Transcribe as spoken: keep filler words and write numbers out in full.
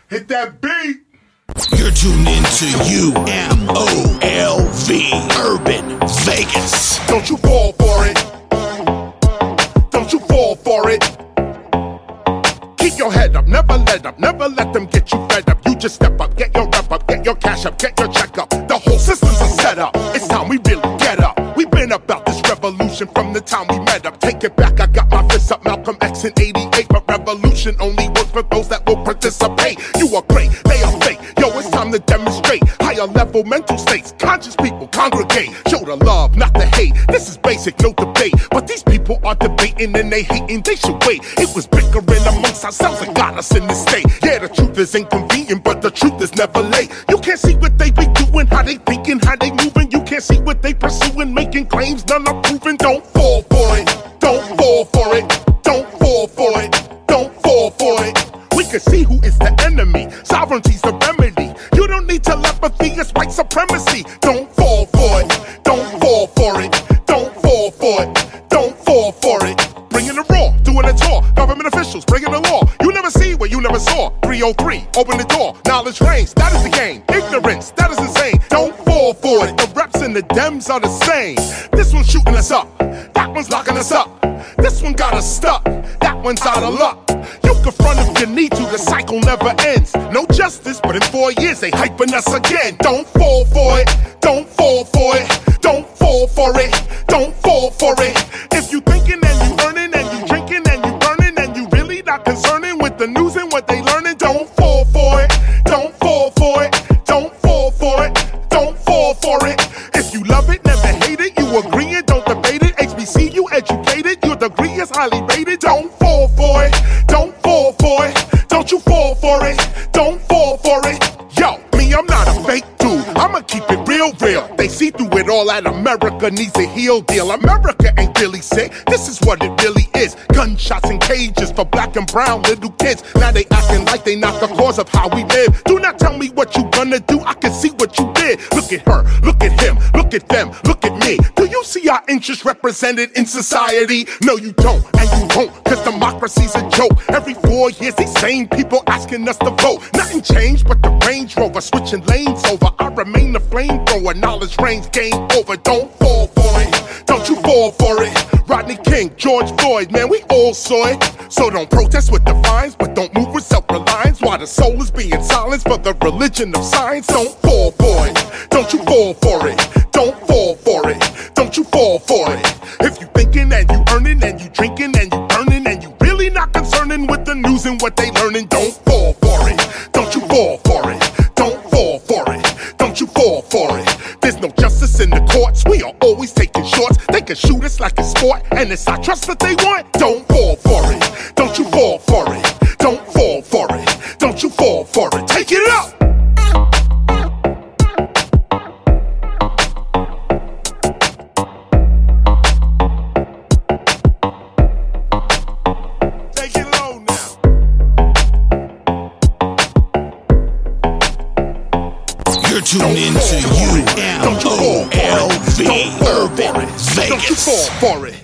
Hit that beat. You're tuned into U M O L V Urban Vegas. Don't you fall for it. Don't you fall for it. Keep your head up, never let up, never let them get you fed up. You just step up, get your rep up, get your cash up, get your check up. The whole system's a setup. It's time we really get up. We've been about this revolution from the time we met up. Take it back, I got my fists up, Malcolm X in eighty-eight. But revolution only works for those that will participate. You are great, they are fake. Yo, it's time to demonstrate higher level mental states. Conscious people congregate, show the love, not the hate. This is basic, no debate. But these people are debating and they hating, they should wait. It was bickering amongst ourselves that got us in this state. Yeah, the truth is inconvenient, but the truth is never late. You can't see what they be doing, how they thinking, how they moving. You can't see what they pursuing, making claims, none are proven. Don't fall for it, don't fall for it, don't fall for it, don't fall for it. We can see who is the enemy, sovereignty's the remedy. You don't need telepathy, it's white supremacy. Don't fall for it, don't fall for it, don't fall for it, don't fall for it. Bringing the raw, doing the tour, government officials bringing the law. You never see what you never saw. three oh three, open the door, knowledge reigns, that is the game. Ignorance, that is insane. Don't fall for it, the reps and the Dems are the same. This one's shooting us up, that one's locking us up. This one got us stuck, that one's out of luck. You can front if you need to, the cycle never ends. No justice, but in four years they hyping us again. Don't fall for it, don't fall for it, don't fall for it, don't fall for it. If you thinking and you earning and you drinking and you burning and you really not concerning with the news and what they learning, don't fall for it, don't fall for it, don't fall for it, don't fall for it. If you love it, never hate it, you agree it, don't debate it. H B C, you educated, your degree is highly rated. Don't fall for it, don't fall for it, don't you fall for it, don't fall for it. Yo, me, I'm not a fake dude, I'ma keep it real, real. They see through it all that America needs a heel deal. America ain't really sick, this is what it really is. Gunshots and cages for black and brown little kids. Now they acting like they not the cause of how we live. Do not tell me what you gonna do, I can see what you did. Look at her, look at him, look at them, look at me. Do you see our interests represented in society? No, you don't, and you won't, cause democracy's a joke. Every four years, these same people asking us to vote. Nothing changed but the Range Rover switching lanes over. I remain the flamethrower, knowledge reigns, game over. Don't fall for it, don't you fall for it. Rodney King, George Floyd, man, we all saw it. So don't protest with the fines, but don't move with self-reliance. While the soul is being silenced for the religion of science. Don't fall for it, don't you fall for it, don't fall for it, don't you fall for it. If you thinking and you earning and you drinking and you burning and you really not concerning with the news and what they learning, don't fall for it, don't you fall for it, don't fall for it, don't you fall for it. There's no justice in the courts, we are always taking shorts. They can shoot us like a sport, and it's our trust that they want. Don't fall for it, don't you fall for it, don't fall for it, don't you fall for it. Take it up! You're tuned into U M O L V Urban Vegas. Don't you fall for it.